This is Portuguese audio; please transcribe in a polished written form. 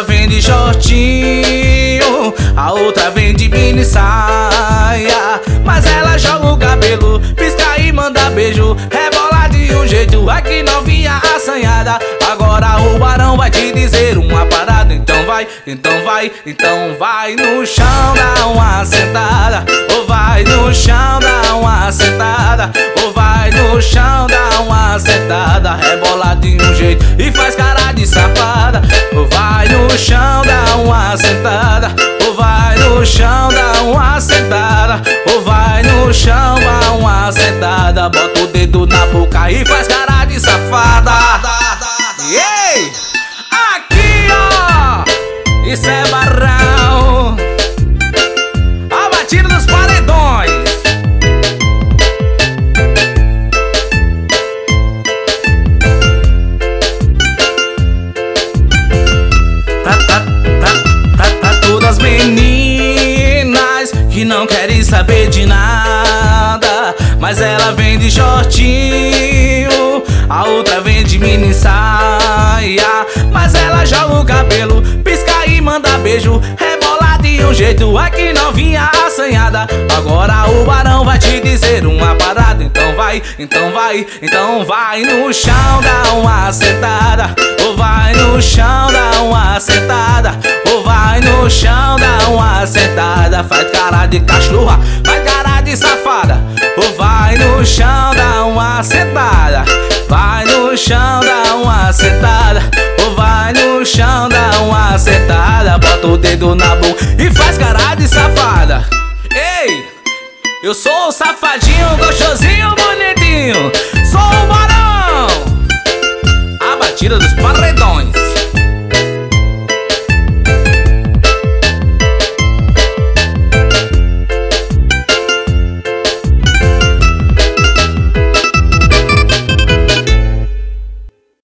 vem de shortinho, a outra vem de mini saia. Mas ela joga o cabelo, pisca e manda beijo, rebola de um jeito, aqui novinha assanhada. Agora o barão vai te dizer uma parada. Então vai, então vai, então vai no chão, dá uma sentada. Ou vai no chão, dá uma sentada. Ou vai no chão, dá uma sentada, rebola de um jeito e faz cara de safada. Ou vai no chão, dá uma sentada. Ou vai no chão, dá uma sentada. Ou vai no chão, dá uma sentada. Bota o dedo na boca e faz cara de safada. Ei! Aqui, ó! Isso é barão, a batida dos paredões. Tá todas meninas que não querem saber de nada, mas ela vem de shortinho, a outra vem de mini saia. Mas ela joga o cabelo, pisca e manda beijo, rebola de um jeito, aqui novinha assanhada. Agora o barão vai te dizer uma parada. Então vai, então vai, então vai no chão, dá uma sentada. Ou vai no chão, dá uma sentada. Ou vai no chão, dá uma sentada. Faz cara de cachorra, faz cara de safada. Ou vai no chão, dá uma sentada. Vai no chão, dá uma sentada. Ou vai no chão, dá uma sentada. Bota o dedo na boca e faz cara de safada. Ei, eu sou o safadinho, gostosinho, bonitinho. Sou o barão, a batida dos paredões.